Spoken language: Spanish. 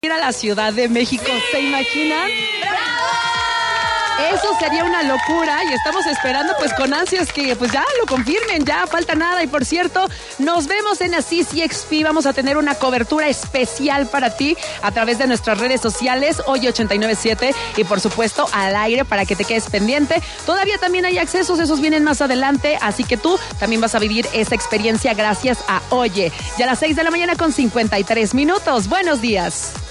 Ir a la Ciudad de México, ¿se imaginan? ¡Bravo! Eso sería una locura y estamos esperando pues con ansias que pues ya lo confirmen, ya falta nada. Y por cierto, nos vemos en Assisi XP, vamos a tener una cobertura especial para ti a través de nuestras redes sociales, Oye 89.7 y por supuesto al aire para que te quedes pendiente. Todavía también hay accesos, esos vienen más adelante, así que tú también vas a vivir esta experiencia gracias a Oye. Ya a las 6 de la mañana con 53 minutos. Buenos días.